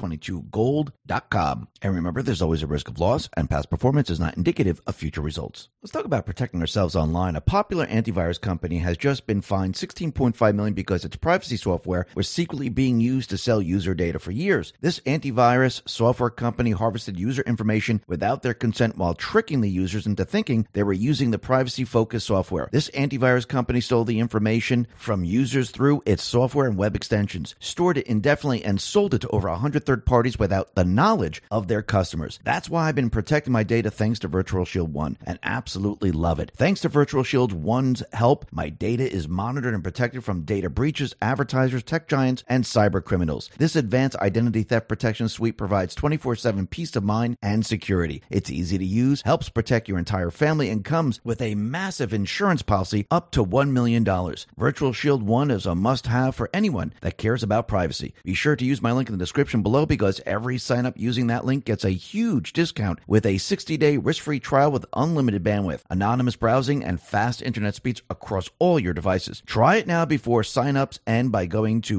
x22gold.com. And remember, there's always a risk of loss, and past performance is not indicative of future results. Let's talk about protecting ourselves online. A popular antivirus company has just been fined $16.5 million because its privacy software was secretly being used to sell user data for years. This antivirus software company harvested user information without their consent while tricking the users into thinking they were using the privacy-focused software. This antivirus company stole the information from users through its software and web extensions, stored it indefinitely, and sold it to over 100 third parties without the knowledge of their customers. That's why I've been protecting my data thanks to Virtual Shield 1, and absolutely love it. Thanks to Virtual Shield 1's help, my data is monitored and protected from data breaches, advertisers, tech giants, and cyber criminals. This advanced identity theft protection suite provides 24/7 peace of mind and security. It's easy to use, helps protect your entire family, and comes with a massive insurance policy up to $1 million. Virtual Shield 1 is a must-have for anyone that cares about privacy. Be sure to use my link in the description below because every sign-up using that link gets a huge discount with a 60-day risk-free trial with unlimited bandwidth, anonymous browsing, and fast internet speeds across all your devices. Try it now before sign-ups end by going to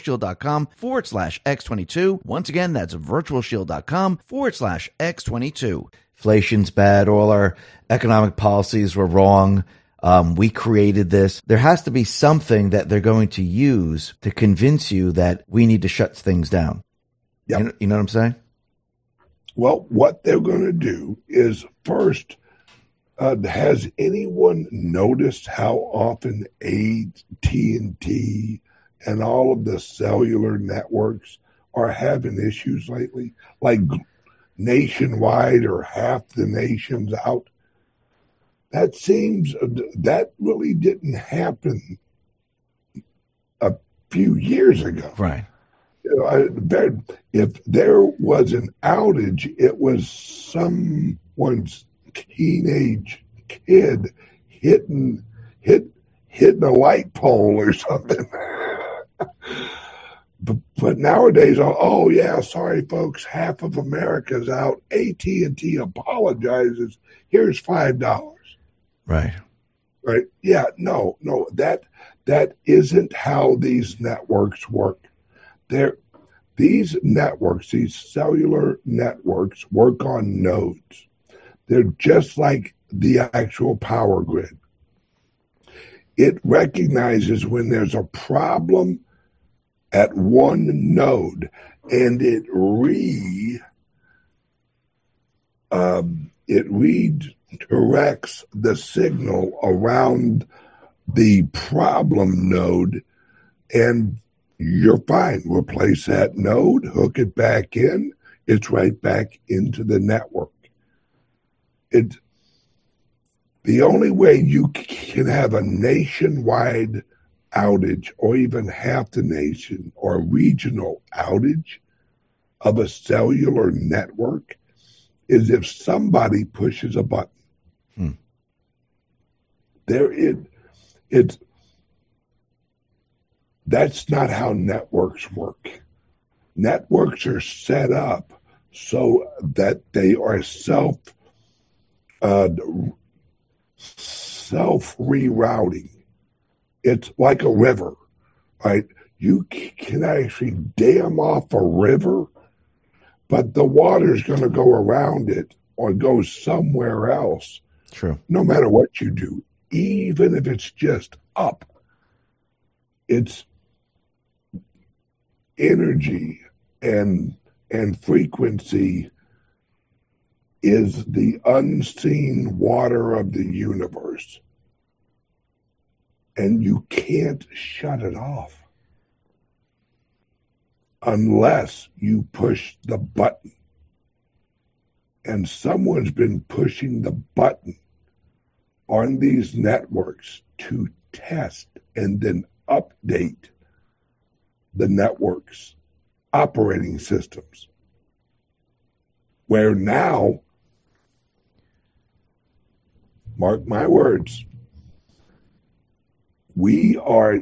virtualshield.com/x22. Once again, that's virtualshield.com/x22. Inflation's bad. All our economic policies were wrong. we created this. There has to be something that they're going to use to convince you that we need to shut things down. Yep. You know what I'm saying? Well, what they're going to do is first, has anyone noticed how often AT&T and all of the cellular networks are having issues lately? Like nationwide or half the nation's out. That really didn't happen a few years ago. Right. If there was an outage, it was someone's teenage kid hitting a light pole or something. But nowadays, oh yeah, sorry folks, half of America's out. AT&T apologizes. Here's $5. Right. Right. Yeah. No. That isn't how these networks work. These networks, these cellular networks, work on nodes. They're just like the actual power grid. It recognizes when there's a problem at one node, and it redirects the signal around the problem node, and you're fine. Replace that node, hook it back in, it's right back into the network. The only way you can have a nationwide outage, or even half the nation, or a regional outage of a cellular network, is if somebody pushes a button. That's not how networks work. Networks are set up so that they are self-rerouting. It's like a river, right? You can actually dam off a river, but the water's going to go around it or go somewhere else. True. No matter what you do, even if it's just up, it's energy and frequency is the unseen water of the universe. And you can't shut it off unless you push the button. And someone's been pushing the button on these networks to test and then update the network's operating systems. Where now, mark my words, we are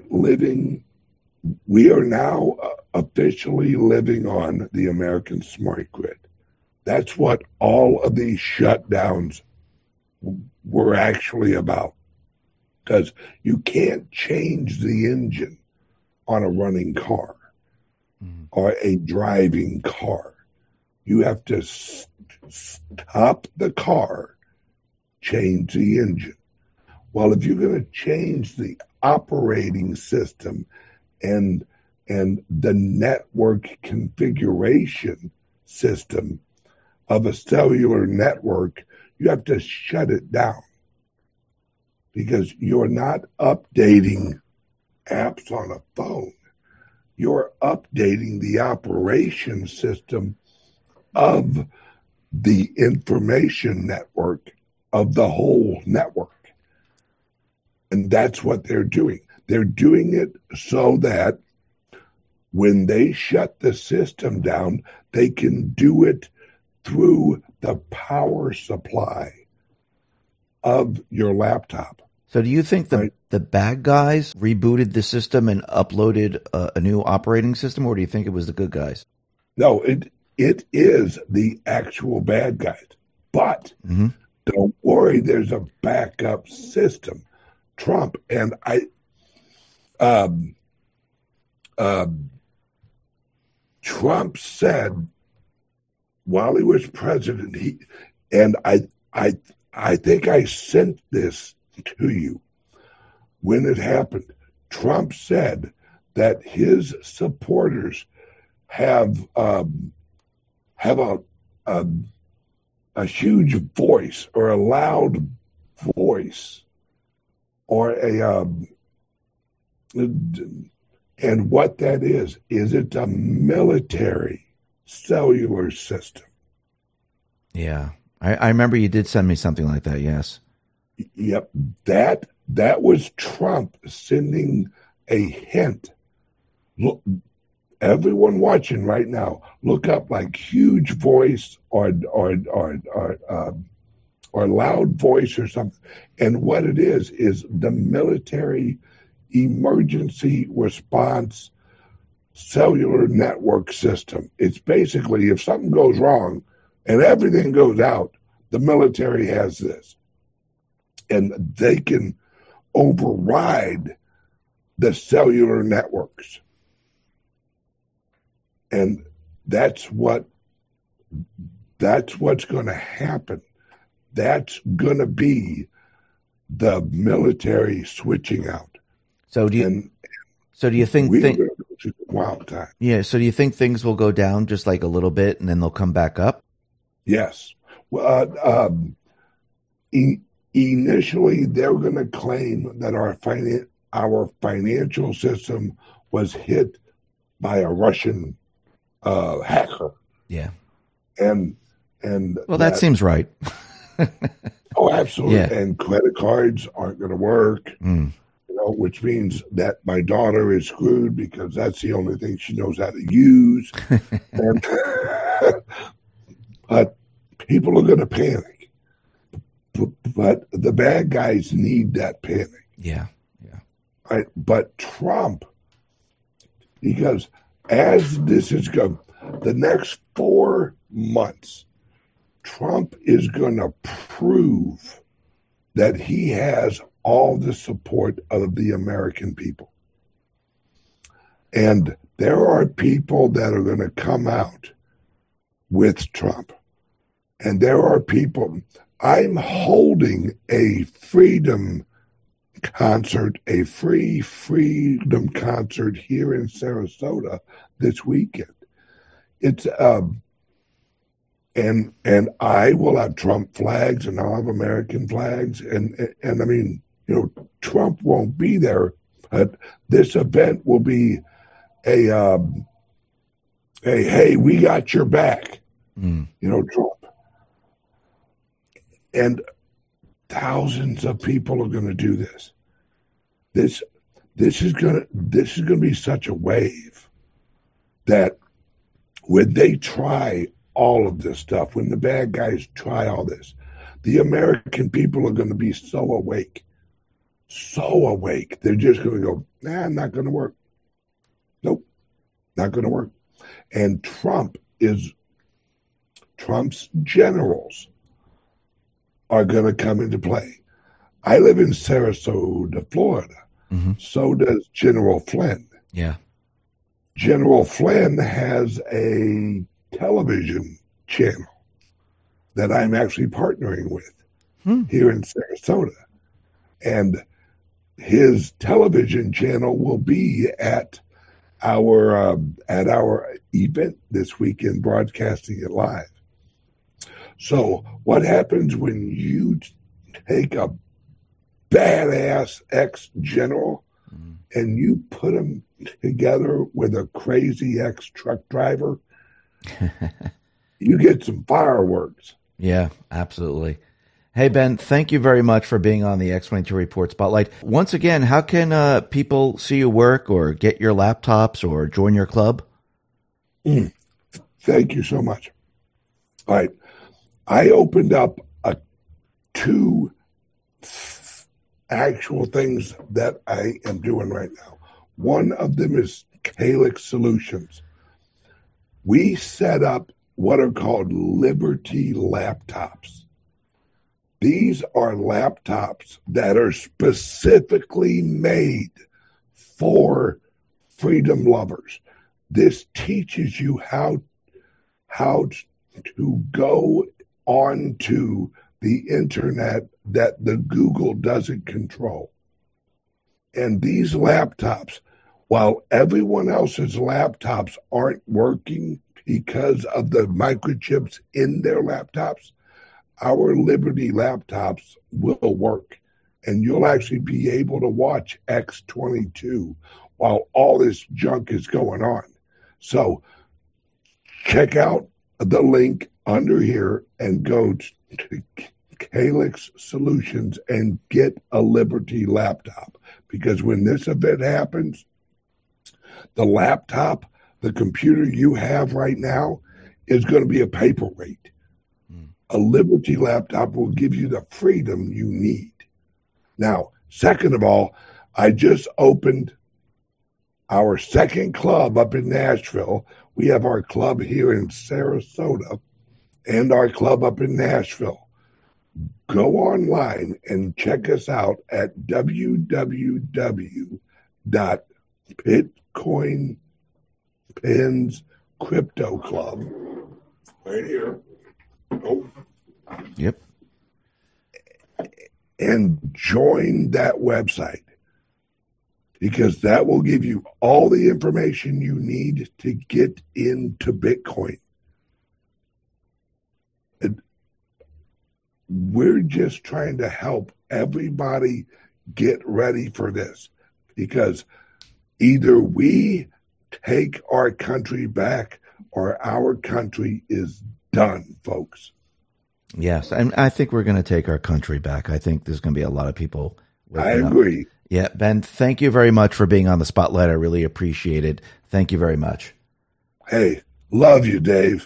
now officially living on the American smart grid. That's what all of these shutdowns were actually about. Because you can't change the engine on a running car or a driving car. You have to stop the car, change the engine. Well, if you're going to change the operating system and the network configuration system of a cellular network, you have to shut it down because you're not updating apps on a phone. You're updating the operation system of the information network of the whole network. And that's what they're doing. They're doing it so that when they shut the system down, they can do it through the power supply of your laptop. So do you think the bad guys rebooted the system and uploaded a new operating system, or do you think it was the good guys? No, it is the actual bad guys. But don't worry, there's a backup system. Trump and Trump said while he was president, I think I sent this to you. when it happened, Trump said that his supporters have a huge voice or a loud voice or and what that is it's a military cellular system. Yeah. I remember you did send me something like that. Yes. Yep. That was Trump sending a hint. Look, everyone watching right now, look up like huge voice or loud voice or something. And what it is the military emergency response cellular network system. It's basically if something goes wrong and everything goes out, the military has this. And they can override the cellular networks. And that's what's going to happen. That's going to be the military switching out. So do you think wild time? Yeah. So do you think things will go down just like a little bit and then they'll come back up? Yes. Well, initially they're going to claim that our financial system was hit by a Russian hacker. Yeah. And well, that seems right. Oh, absolutely. Yeah. And credit cards aren't going to work. Which means that my daughter is screwed because that's the only thing she knows how to use. But people are going to panic. But the bad guys need that panic. Yeah. Right? But Trump, because as this is going, the next 4 months, Trump is going to prove that he has all the support of the American people. And there are people that are going to come out with Trump. And there are people, I'm holding a freedom concert, a free freedom concert here in Sarasota this weekend. It's and I will have Trump flags and I'll have American flags and I mean, Trump won't be there, but this event will be a hey, we got your back. Trump. And thousands of people are going to do this. This is going to be such a wave that when they try all of this stuff, when the bad guys try all this, the American people are going to be so awake. They're just going to go, not going to work. Nope, not going to work. And Trump's generals are going to come into play. I live in Sarasota, Florida. Mm-hmm. So does General Flynn. Yeah. General Flynn has a television channel that I'm actually partnering with here in Sarasota. And his television channel will be at our event this weekend, broadcasting it live. So what happens when you take a badass ex-general and you put him together with a crazy ex-truck driver? You get some fireworks. Yeah, absolutely. Hey, Ben, thank you very much for being on the X-22 Report Spotlight. Once again, how can people see your work or get your laptops or join your club? Thank you so much. All right. I opened up 2 actual things that I am doing right now. One of them is Calyx Solutions. We set up what are called Liberty laptops. These are laptops that are specifically made for freedom lovers. This teaches you how to go onto the internet that the Google doesn't control. And these laptops, while everyone else's laptops aren't working because of the microchips in their laptops, our Liberty laptops will work. And you'll actually be able to watch X22 while all this junk is going on. So check out the link under here and go to Calyx Solutions and get a Liberty laptop. Because when this event happens, the laptop, the computer you have right now is going to be a paperweight. A Liberty laptop will give you the freedom you need. Now, second of all, I just opened our second club up in Nashville. We have our club here in Sarasota and our club up in Nashville. Go online and check us out at www.BitcoinPensCryptoClub. Right here. Oh. Yep. And join that website, because that will give you all the information you need to get into Bitcoin. We're just trying to help everybody get ready for this, because either we take our country back or our country is done, folks. Yes, and I think we're going to take our country back. I think there's going to be a lot of people. I agree. Yeah, Ben, thank you very much for being on the spotlight. I really appreciate it. Thank you very much. Hey, love you, Dave.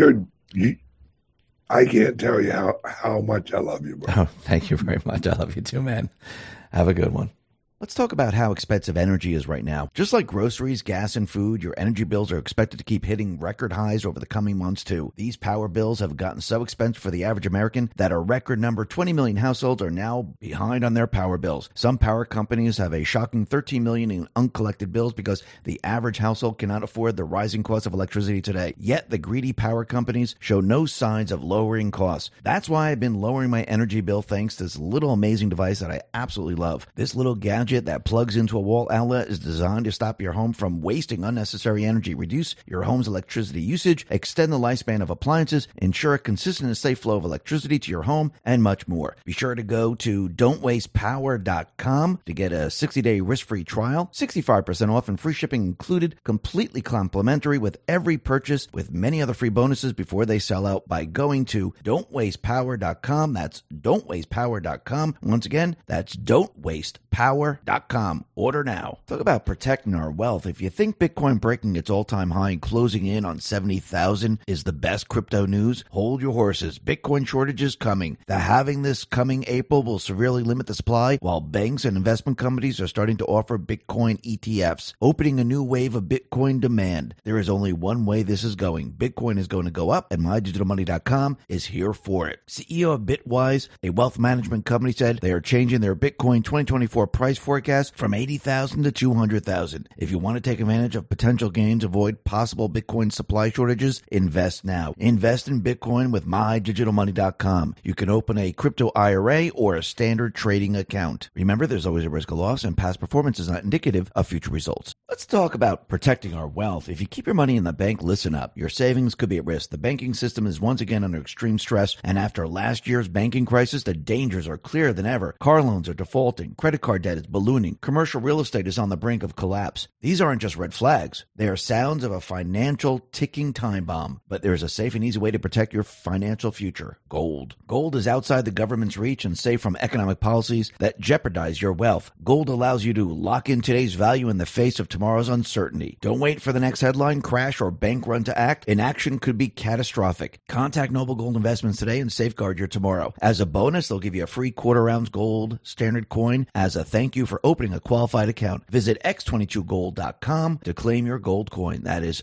I can't tell you how much I love you, bro. Oh, thank you very much. I love you too, man. Have a good one. Let's talk about how expensive energy is right now. Just like groceries, gas, and food, your energy bills are expected to keep hitting record highs over the coming months, too. These power bills have gotten so expensive for the average American that a record number 20 million households are now behind on their power bills. Some power companies have a shocking 13 million in uncollected bills because the average household cannot afford the rising cost of electricity today. Yet the greedy power companies show no signs of lowering costs. That's why I've been lowering my energy bill thanks to this little amazing device that I absolutely love. This little gadget that plugs into a wall outlet is designed to stop your home from wasting unnecessary energy, reduce your home's electricity usage, extend the lifespan of appliances, ensure a consistent and safe flow of electricity to your home, and much more. Be sure to go to don'twastepower.com to get a 60-day risk-free trial, 65% off and free shipping included, completely complimentary with every purchase, with many other free bonuses before they sell out by going to don'twastepower.com. That's don'twastepower.com. Once again, that's don'twastepower.com. Order now. Talk about protecting our wealth. If you think Bitcoin breaking its all-time high and closing in on 70,000 is the best crypto news, hold your horses. Bitcoin shortage is coming. The halving this coming April will severely limit the supply, while banks and investment companies are starting to offer Bitcoin ETFs, opening a new wave of Bitcoin demand. There is only one way this is going. Bitcoin is going to go up, and MyDigitalMoney.com is here for it. CEO of Bitwise, a wealth management company, said they are changing their Bitcoin 2024 price forecast from 80,000 to 200,000. If you want to take advantage of potential gains, avoid possible Bitcoin supply shortages, invest now. Invest in Bitcoin with MyDigitalMoney.com. You can open a crypto IRA or a standard trading account. Remember, there's always a risk of loss, and past performance is not indicative of future results. Let's talk about protecting our wealth. If you keep your money in the bank, listen up. Your savings could be at risk. The banking system is once again under extreme stress, and after last year's banking crisis, the dangers are clearer than ever. Car loans are defaulting. Credit card debt is ballooning. Commercial real estate is on the brink of collapse. These aren't just red flags. They are sounds of a financial ticking time bomb. But there is a safe and easy way to protect your financial future. Gold. Gold is outside the government's reach and safe from economic policies that jeopardize your wealth. Gold allows you to lock in today's value in the face of tomorrow's uncertainty. Don't wait for the next headline, crash, or bank run to act. Inaction could be catastrophic. Contact Noble Gold Investments today and safeguard your tomorrow. As a bonus, they'll give you a free quarter-ounce gold standard coin as a thank you for opening a qualified account. Visit x22gold.com to claim your gold coin. That is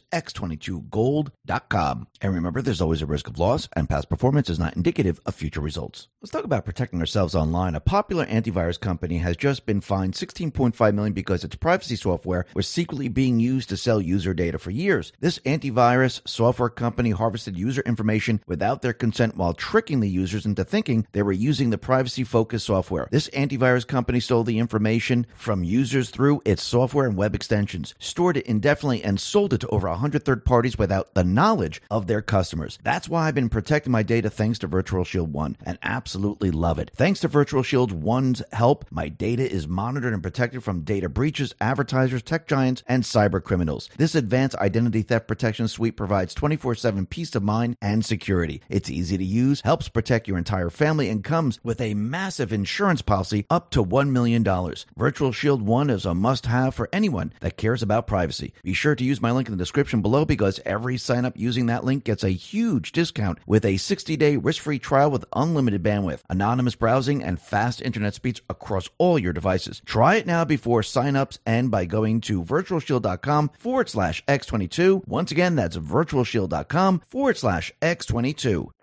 x22gold.com. And remember, there's always a risk of loss, and past performance is not indicative of future results. Let's talk about protecting ourselves online. A popular antivirus company has just been fined $16.5 million because its privacy software was secretly being used to sell user data for years. This antivirus software company harvested user information without their consent while tricking the users into thinking they were using the privacy-focused software. This antivirus company stole the information information from users through its software and web extensions, stored it indefinitely, and sold it to over 100 third parties without the knowledge of their customers. That's why I've been protecting my data thanks to Virtual Shield One, and absolutely love it. Thanks to Virtual Shield One's help, my data is monitored and protected from data breaches, advertisers, tech giants, and cyber criminals. This advanced identity theft protection suite provides 24/7 peace of mind and security. It's easy to use, helps protect your entire family, and comes with a massive insurance policy up to $1 million. Virtual Shield One is a must-have for anyone that cares about privacy. Be sure to use my link in the description below, because every sign-up using that link gets a huge discount with a 60-day risk-free trial with unlimited bandwidth, anonymous browsing, and fast internet speeds across all your devices. Try it now before sign-ups and by going to virtualshield.com/X22. Once again, that's virtualshield.com/X22.